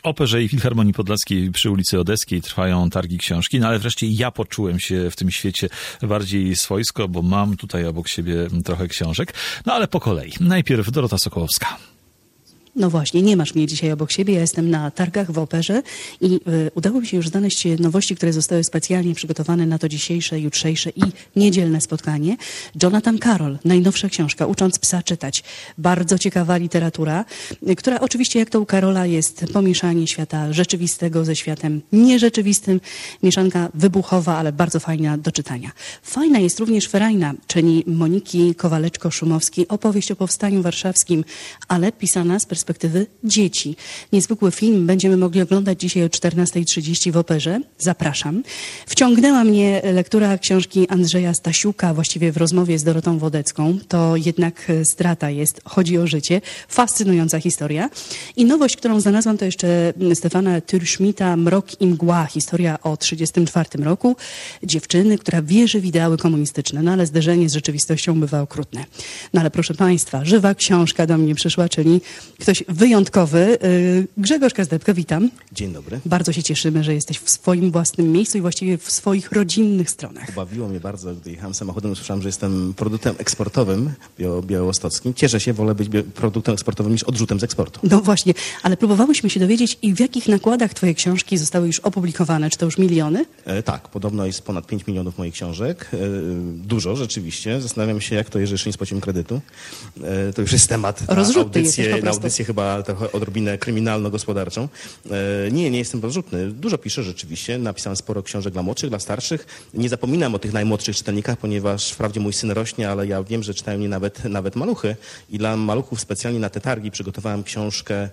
Operze i Filharmonii Podlaskiej przy ulicy Odeskiej trwają targi książki, no ale wreszcie ja poczułem się w tym świecie bardziej swojsko, bo mam tutaj obok siebie trochę książek. No ale po kolei. Najpierw Dorota Sokołowska. No właśnie, nie masz mnie dzisiaj obok siebie. Ja jestem na targach w Operze i udało mi się już znaleźć nowości, które zostały specjalnie przygotowane na to dzisiejsze, jutrzejsze i niedzielne spotkanie. Jonathan Carroll, najnowsza książka, Ucząc psa czytać. Bardzo ciekawa literatura, która oczywiście jak to u Carrolla jest pomieszanie świata rzeczywistego ze światem nierzeczywistym. Mieszanka wybuchowa, ale bardzo fajna do czytania. Fajna jest również Ferajna, czyli Moniki Kowaleczko-Szumowskiej, opowieść o Powstaniu Warszawskim, ale pisana z perspektywy dzieci. Niezwykły film będziemy mogli oglądać dzisiaj o 14:30 w Operze. Zapraszam. Wciągnęła mnie lektura książki Andrzeja Stasiuka, właściwie w rozmowie z Dorotą Wodecką. To jednak strata jest. Chodzi o życie. Fascynująca historia. I nowość, którą znalazłam, to jeszcze Stefana Türschmidta, Mrok i mgła. Historia o 1934 roku. Dziewczyny, która wierzy w ideały komunistyczne. No ale zderzenie z rzeczywistością bywa okrutne. No ale proszę Państwa, żywa książka do mnie przyszła, czyli ktoś wyjątkowy. Grzegorz Kazdebka, witam. Dzień dobry. Bardzo się cieszymy, że jesteś w swoim własnym miejscu i właściwie w swoich rodzinnych stronach. Bawiło mnie bardzo, gdy jechałem samochodem, usłyszałem, że jestem produktem eksportowym białostockim. Cieszę się, wolę być produktem eksportowym niż odrzutem z eksportu. No właśnie, ale próbowałyśmy się dowiedzieć, i w jakich nakładach twoje książki zostały już opublikowane? Czy to już miliony? Tak, podobno jest ponad 5 milionów moich książek. Dużo, rzeczywiście. Zastanawiam się, jak to jest, że jeszcze nie spłaciłem kredytu. To już jest temat na audycję chyba trochę odrobinę kryminalno-gospodarczą. Nie jestem rozrzutny. Dużo piszę rzeczywiście. Napisałem sporo książek dla młodszych, dla starszych. Nie zapominam o tych najmłodszych czytelnikach, ponieważ wprawdzie mój syn rośnie, ale ja wiem, że czytają mnie nawet maluchy. I dla maluchów specjalnie na te targi przygotowałem książkę,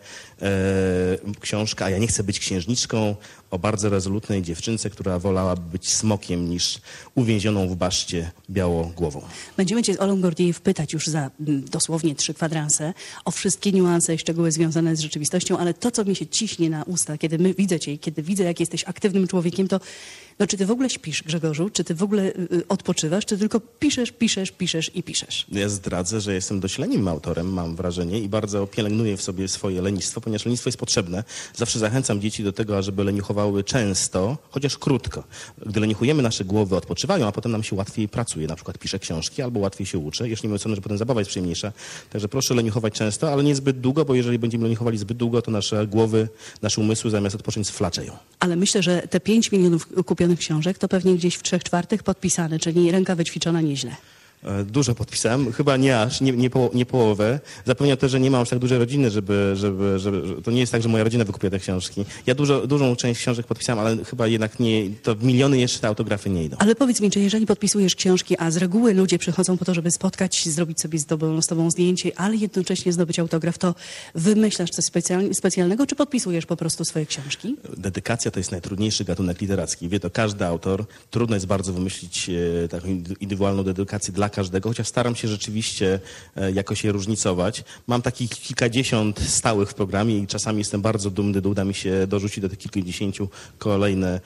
a ja nie chcę być księżniczką, o bardzo rezolutnej dziewczynce, która wolałaby być smokiem niż uwięzioną w baszcie białogłową. Będziemy cię z Olą Gordijew pytać już za dosłownie 3 kwadranse o wszystkie niuanse i szczegóły związane z rzeczywistością, ale to, co mi się ciśnie na usta, kiedy widzę cię i kiedy widzę, jak jesteś aktywnym człowiekiem, to no, czy ty w ogóle śpisz, Grzegorzu? Czy ty w ogóle odpoczywasz? Czy tylko piszesz i piszesz? Ja zdradzę, że jestem dość lenivym autorem, mam wrażenie, i bardzo pielęgnuję w sobie swoje lenistwo, ponieważ lenistwo jest potrzebne. Zawsze zachęcam dzieci do tego, ażeby leniuchowały często, chociaż krótko. Gdy leniuchujemy, nasze głowy odpoczywają, a potem nam się łatwiej pracuje. Na przykład piszę książki albo łatwiej się uczę. Jeszcze nie mówiąc o tym, że potem zabawa jest przyjemniejsza. Także proszę leniuchować często, ale nie zbyt długo, bo jeżeli będziemy leniuchowali zbyt długo, to nasze głowy, nasze umysły zamiast odpocząć sflaczeją. Ale myślę, że te 5 milionów kupionych książek to pewnie gdzieś w 3/4 podpisane, czyli ręka wyćwiczona nieźle. Dużo podpisałem, chyba nie połowę. Zapewniam też, że nie mam aż tak dużej rodziny, żeby to nie jest tak, że moja rodzina wykupia te książki. Ja dużą część książek podpisałem, ale chyba jednak nie, to w miliony jeszcze te autografy nie idą. Ale powiedz mi, czy jeżeli podpisujesz książki, a z reguły ludzie przychodzą po to, żeby spotkać, zrobić sobie z tobą zdjęcie, ale jednocześnie zdobyć autograf, to wymyślasz coś specjalnego, czy podpisujesz po prostu swoje książki? Dedykacja to jest najtrudniejszy gatunek literacki. Wie to każdy autor. Trudno jest bardzo wymyślić taką indywidualną dedykację dla każdego, chociaż staram się rzeczywiście jakoś je różnicować. Mam takich kilkadziesiąt stałych w programie i czasami jestem bardzo dumny, gdy uda mi się dorzucić do tych kilkudziesięciu kolejnych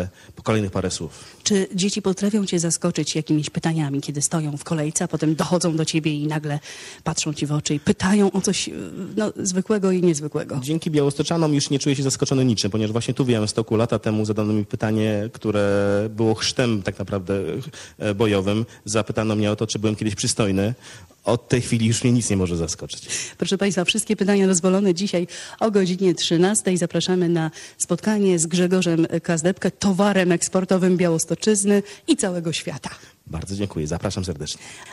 parę słów. Czy dzieci potrafią cię zaskoczyć jakimiś pytaniami, kiedy stoją w kolejce, a potem dochodzą do ciebie i nagle patrzą ci w oczy i pytają o coś zwykłego i niezwykłego? Dzięki Białostoczanom już nie czuję się zaskoczony niczym, ponieważ właśnie tu w Białymstoku lata temu zadano mi pytanie, które było chrztem tak naprawdę bojowym. Zapytano mnie o to, czy byłem kiedyś przystojny. Od tej chwili już mnie nic nie może zaskoczyć. Proszę Państwa, wszystkie pytania dozwolone dzisiaj o godzinie 13. Zapraszamy na spotkanie z Grzegorzem Kazdebką, towarem eksportowym Białostoczyzny i całego świata. Bardzo dziękuję, zapraszam serdecznie.